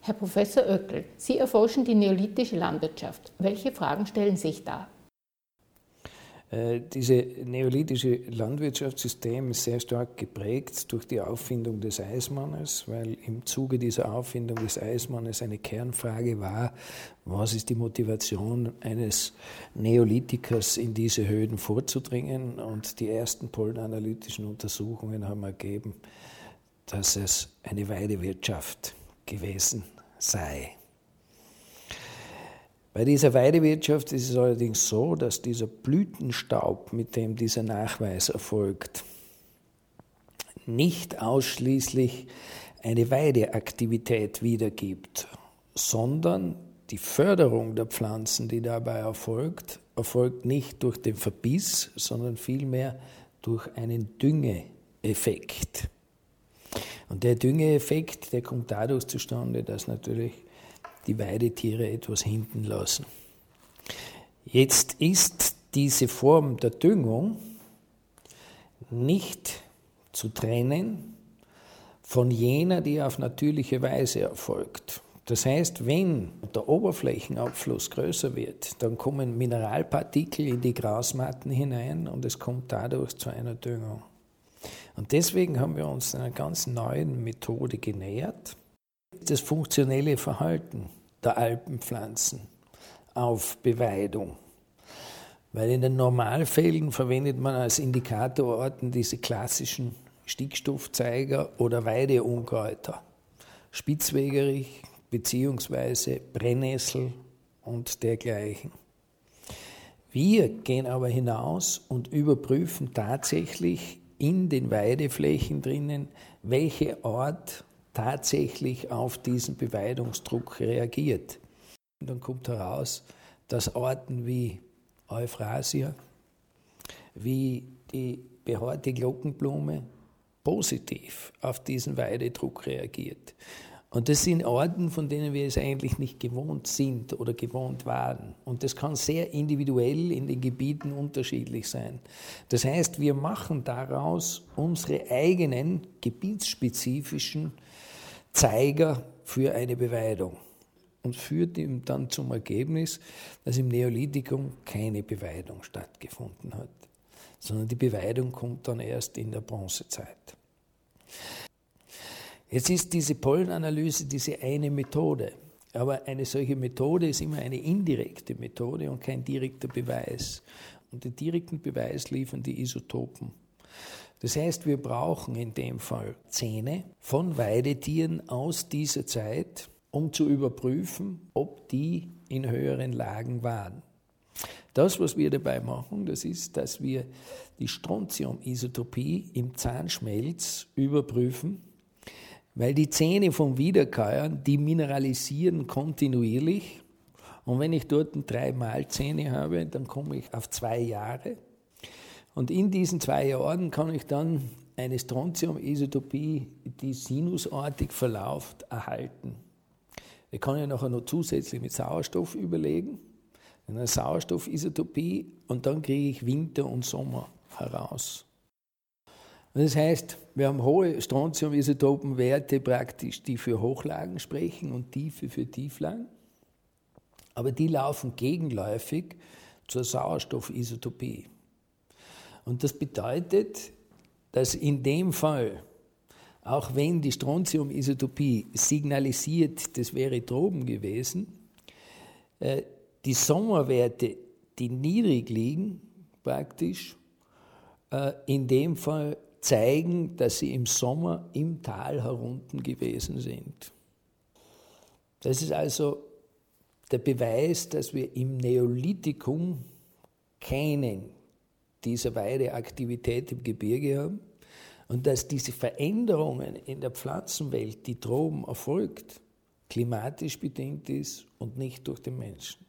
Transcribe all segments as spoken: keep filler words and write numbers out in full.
Herr Professor Oeckel, Sie erforschen die neolithische Landwirtschaft. Welche Fragen stellen sich da? Diese neolithische Landwirtschaftssystem ist sehr stark geprägt durch die Auffindung des Eismannes, weil im Zuge dieser Auffindung des Eismannes eine Kernfrage war, was ist die Motivation eines Neolithikers, in diese Höhen vorzudringen? Und die ersten pollenanalytischen Untersuchungen haben ergeben, dass es eine Weidewirtschaft gewesen sei. Bei dieser Weidewirtschaft ist es allerdings so, dass dieser Blütenstaub, mit dem dieser Nachweis erfolgt, nicht ausschließlich eine Weideaktivität wiedergibt, sondern die Förderung der Pflanzen, die dabei erfolgt, erfolgt nicht durch den Verbiss, sondern vielmehr durch einen Düngeeffekt. Und der Düngeeffekt, der kommt dadurch zustande, dass natürlich die Weidetiere etwas hinten lassen. Jetzt ist diese Form der Düngung nicht zu trennen von jener, die auf natürliche Weise erfolgt. Das heißt, wenn der Oberflächenabfluss größer wird, dann kommen Mineralpartikel in die Grasmatten hinein und es kommt dadurch zu einer Düngung. Und deswegen haben wir uns einer ganz neuen Methode genähert. Das funktionelle Verhalten der Alpenpflanzen auf Beweidung. Weil in den Normalfällen verwendet man als Indikatorarten diese klassischen Stickstoffzeiger oder Weideunkräuter, Spitzwegerich bzw. Brennnessel und dergleichen. Wir gehen aber hinaus und überprüfen tatsächlich in den Weideflächen drinnen, welche Art tatsächlich auf diesen Beweidungsdruck reagiert. Und dann kommt heraus, dass Arten wie Euphrasia, wie die behaarte Glockenblume positiv auf diesen Weidedruck reagiert. Und das sind Arten, von denen wir es eigentlich nicht gewohnt sind oder gewohnt waren. Und das kann sehr individuell in den Gebieten unterschiedlich sein. Das heißt, wir machen daraus unsere eigenen gebietsspezifischen Zeiger für eine Beweidung und führt ihm dann zum Ergebnis, dass im Neolithikum keine Beweidung stattgefunden hat, sondern die Beweidung kommt dann erst in der Bronzezeit. Jetzt ist diese Pollenanalyse diese eine Methode, aber eine solche Methode ist immer eine indirekte Methode und kein direkter Beweis. Und den direkten Beweis liefern die Isotopen. Das heißt, wir brauchen in dem Fall Zähne von Weidetieren aus dieser Zeit, um zu überprüfen, ob die in höheren Lagen waren. Das, was wir dabei machen, das ist, dass wir die Strontium-Isotopie im Zahnschmelz überprüfen, weil die Zähne vom Wiederkäuern, die mineralisieren kontinuierlich. Und wenn ich dort drei Mahlzähne habe, dann komme ich auf zwei Jahre. Und in diesen zwei Jahren kann ich dann eine Strontium-Isotopie, die sinusartig verläuft, erhalten. Ich kann ja nachher noch zusätzlich mit Sauerstoff überlegen, eine Sauerstoffisotopie, und dann kriege ich Winter und Sommer heraus. Und das heißt, wir haben hohe Strontium-Isotopenwerte praktisch, die für Hochlagen sprechen und tiefe für Tieflagen, aber die laufen gegenläufig zur Sauerstoffisotopie. Und das bedeutet, dass in dem Fall, auch wenn die Strontium-Isotopie signalisiert, das wäre droben gewesen, die Sommerwerte, die niedrig liegen, praktisch, in dem Fall zeigen, dass sie im Sommer im Tal herunten gewesen sind. Das ist also der Beweis, dass wir im Neolithikum keinen dieser Weideaktivität im Gebirge haben und dass diese Veränderungen in der Pflanzenwelt, die droben erfolgt, klimatisch bedingt ist und nicht durch den Menschen.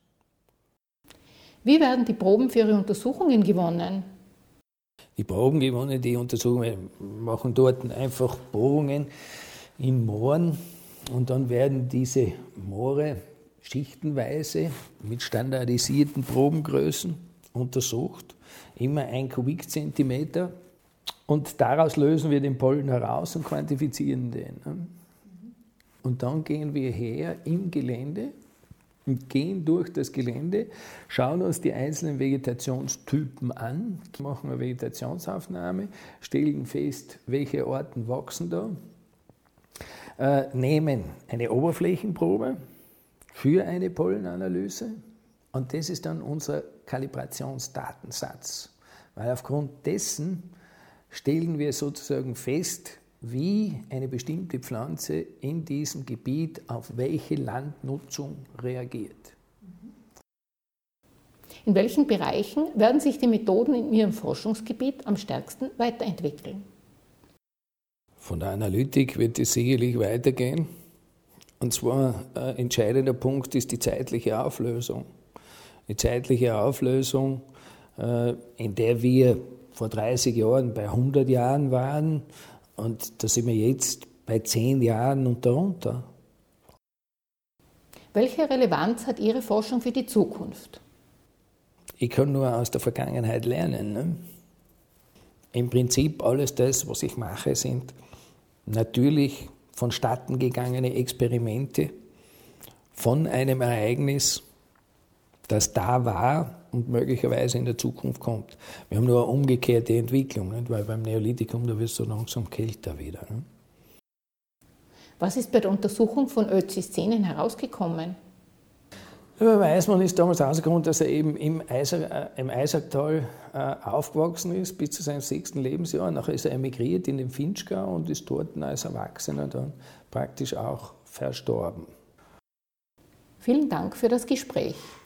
Wie werden die Proben für Ihre Untersuchungen gewonnen? Die Proben gewonnen, die Untersuchungen machen dort einfach Bohrungen in Mooren und dann werden diese Moore schichtenweise mit standardisierten Probengrößen untersucht, immer ein Kubikzentimeter, und daraus lösen wir den Pollen heraus und quantifizieren den. Und dann gehen wir her im Gelände und gehen durch das Gelände, schauen uns die einzelnen Vegetationstypen an, machen eine Vegetationsaufnahme, stellen fest, welche Arten wachsen da, äh, nehmen eine Oberflächenprobe für eine Pollenanalyse und das ist dann unser Kalibrationsdatensatz. Weil aufgrund dessen stellen wir sozusagen fest, wie eine bestimmte Pflanze in diesem Gebiet auf welche Landnutzung reagiert. In welchen Bereichen werden sich die Methoden in Ihrem Forschungsgebiet am stärksten weiterentwickeln? Von der Analytik wird es sicherlich weitergehen. Und zwar ein entscheidender Punkt ist die zeitliche Auflösung. Die zeitliche Auflösung, in der wir vor dreißig Jahren bei hundert Jahren waren, und da sind wir jetzt bei zehn Jahren und darunter. Welche Relevanz hat Ihre Forschung für die Zukunft? Ich kann nur aus der Vergangenheit lernen. Ne? Im Prinzip alles das, was ich mache, sind natürlich vonstatten gegangene Experimente von einem Ereignis, das da war und möglicherweise in der Zukunft kommt. Wir haben nur eine umgekehrte Entwicklung, nicht? Weil beim Neolithikum, da wird es so langsam kälter wieder. Nicht? Was ist bei der Untersuchung von Ötzi-Szenen herausgekommen? Der Weismann ist damals rausgekommen, dass er eben im, Eiser, äh, im Eisacktal äh, aufgewachsen ist bis zu seinem sechsten Lebensjahr. Nachher ist er emigriert in den Finchgau und ist dort als Erwachsener dann praktisch auch verstorben. Vielen Dank für das Gespräch.